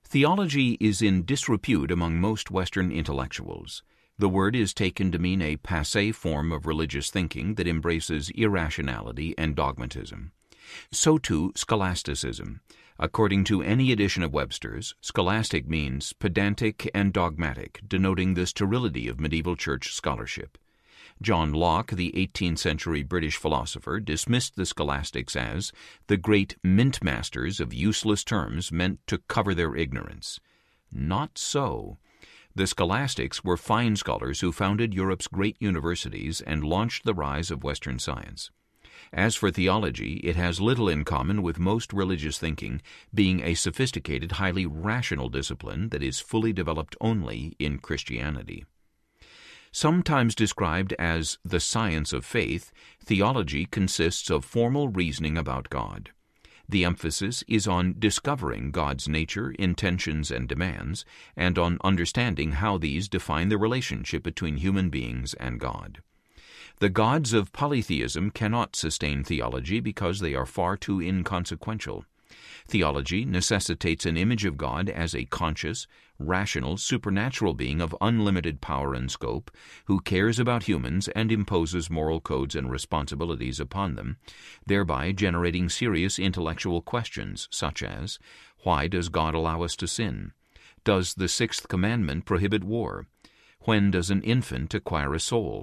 Theology is in disrepute among most Western intellectuals. The word is taken to mean a passé form of religious thinking that embraces irrationality and dogmatism. So too scholasticism. According to any edition of Webster's, scholastic means pedantic and dogmatic, denoting the sterility of medieval church scholarship. John Locke, the 18th century British philosopher, dismissed the scholastics as the great mint-masters of useless terms meant to cover their ignorance. Not so. The scholastics were fine scholars who founded Europe's great universities and launched the rise of Western science. As for theology, it has little in common with most religious thinking, being a sophisticated, highly rational discipline that is fully developed only in Christianity. Sometimes described as the science of faith, theology consists of formal reasoning about God. The emphasis is on discovering God's nature, intentions, and demands, and on understanding how these define the relationship between human beings and God. The gods of polytheism cannot sustain theology because they are far too inconsequential. Theology necessitates an image of God as a conscious, rational, supernatural being of unlimited power and scope, who cares about humans and imposes moral codes and responsibilities upon them, thereby generating serious intellectual questions such as, why does God allow us to sin? Does the sixth commandment prohibit war? When does an infant acquire a soul?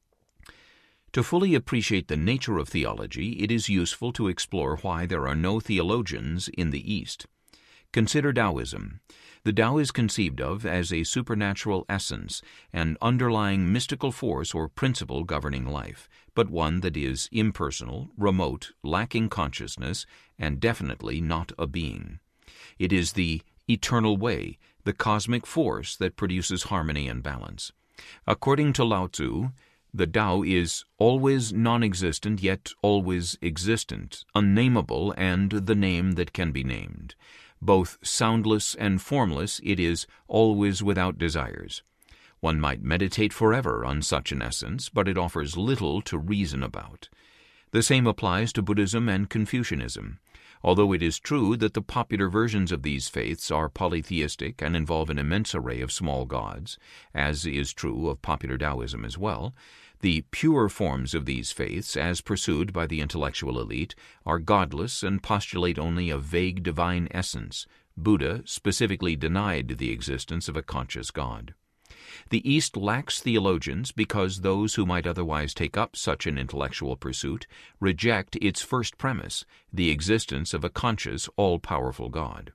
To fully appreciate the nature of theology, it is useful to explore why there are no theologians in the East. Consider Taoism. The Tao is conceived of as a supernatural essence, an underlying mystical force or principle governing life, but one that is impersonal, remote, lacking consciousness, and definitely not a being. It is the eternal way, the cosmic force that produces harmony and balance. According to Lao Tzu, the Tao is always non-existent yet always existent, unnameable and the name that can be named. Both soundless and formless, it is always without desires. One might meditate forever on such an essence, but it offers little to reason about. The same applies to Buddhism and Confucianism. Although it is true that the popular versions of these faiths are polytheistic and involve an immense array of small gods, as is true of popular Taoism as well, the pure forms of these faiths, as pursued by the intellectual elite, are godless and postulate only a vague divine essence. Buddha specifically denied the existence of a conscious God. The East lacks theologians because those who might otherwise take up such an intellectual pursuit reject its first premise, the existence of a conscious, all-powerful God.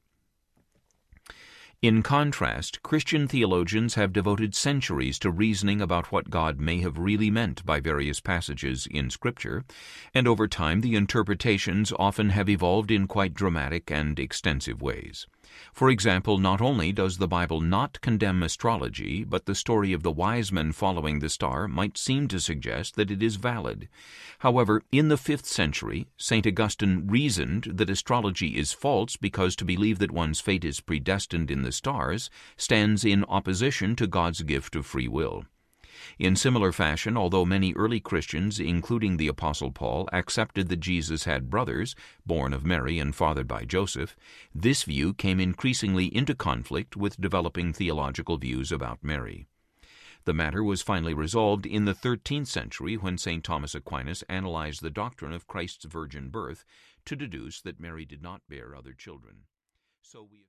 In contrast, Christian theologians have devoted centuries to reasoning about what God may have really meant by various passages in Scripture, and over time the interpretations often have evolved in quite dramatic and extensive ways. For example, not only does the Bible not condemn astrology, but the story of the wise men following the star might seem to suggest that it is valid. However, in the 5th century, St. Augustine reasoned that astrology is false because to believe that one's fate is predestined in the stars stands in opposition to God's gift of free will. In similar fashion, although many early Christians, including the Apostle Paul, accepted that Jesus had brothers, born of Mary and fathered by Joseph, this view came increasingly into conflict with developing theological views about Mary. The matter was finally resolved in the 13th century when St. Thomas Aquinas analyzed the doctrine of Christ's virgin birth to deduce that Mary did not bear other children.